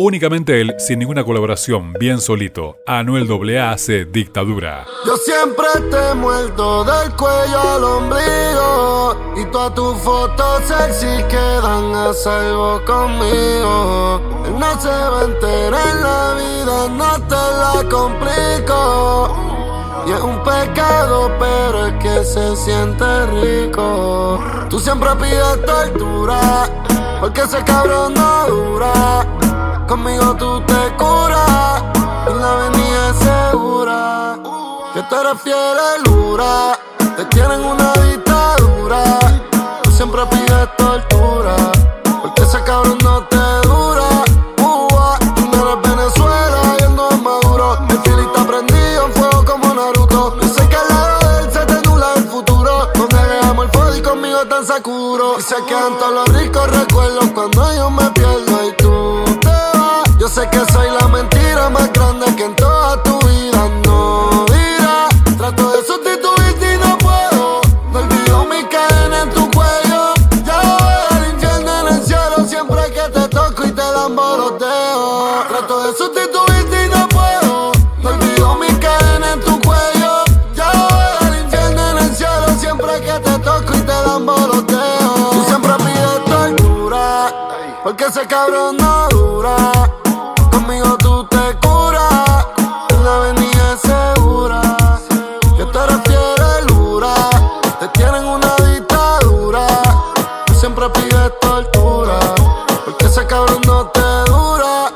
Únicamente él, sin ninguna colaboración, bien solito. Anuel AA hace Dictadura. Yo siempre te he muerto del cuello al ombligo, y todas tus fotos sexy quedan a salvo conmigo. Él no se va a enterar en la vida, no te la complico. Y es un pecado, pero es que se siente rico. Tú siempre pides tortura, porque ese cabrón no dura. Conmigo tú te curas, y la avenida es segura. Que tú eres fiel y dura, te tienen una dictadura. Tú siempre pides tortura, porque ese cabrón no te dura. Tú no eres Venezuela y él no es Maduro. El fili está prendido en fuego como Naruto. Yo sé que al lado de él se te nubla el futuro. Con él es amorfoso y conmigo tan Sakuro. Y se quedan todos los ricos recuerdos cuando yo me pierdo y tú te vas. Yo sé que soy la mentira más grande que en toda tu vida no dirás. Trato de sustituirte y no puedo. No olvido mi cadena en tu cuello. Ya voy al infierno en el cielo siempre que te toco y te dan boroteo. Trato de sustituirte y no puedo. No olvido mi cadena en tu cuello. Ya voy al infierno en el cielo siempre que te toco y te dan boroteo. Tú siempre pides tortura, porque ese cabrón no dura. Conmigo tú te curas, en la avenida es segura. Que tú eres fiel y dura, te tienen una dictadura. Tú siempre pides tortura, porque ese cabrón no te dura.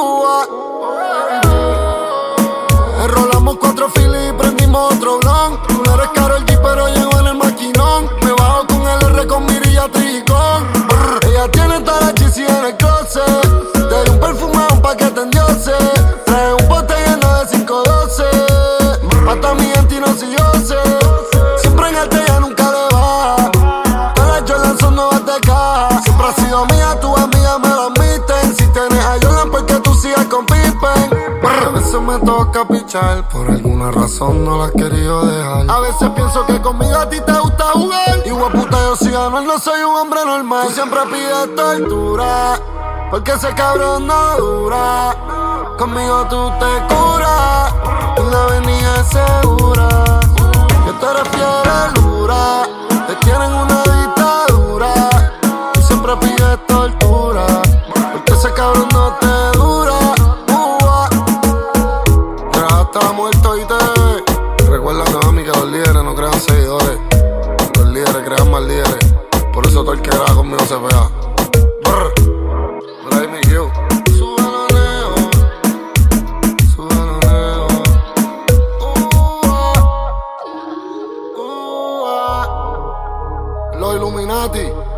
Enrolamos 4 filis y prendimos otro blon. Tú no eres Karol G, pero llego en el maquinón. Me bajo con el R con mirilla tricón. Ella tiene toda la cheesy en el closet. Te di un perfume a un paquete en Dioses. Trae un bote lleno de 512. Mata a mi gente y no si yo sé. Siempre en alta ella nunca le baja. Todas las Jordan son nuevas de caja. Siempre ha sido mía, tus amigas me lo admiten. Si tienes a Jordan, porque tú sigas con Pippen. A veces me toca pichar, por alguna razón no la has querido dejar. A veces pienso que conmigo a ti te gusta jugar. Y puta, yo si gano, no soy un hombre normal. Tú siempre pides tortura, porque ese cabrón no dura. Conmigo tú te curas, en la avenida es segura. Que tú eres fiel y dura, te tienen una dictadura. Tú siempre pides tortura, porque ese cabrón no te dura. Ya está muerto y te recuerda, mami, que los líderes no crean seguidores. Los líderes crean más líderes. Por eso todo el que graba conmigo se pega. Los Illuminati.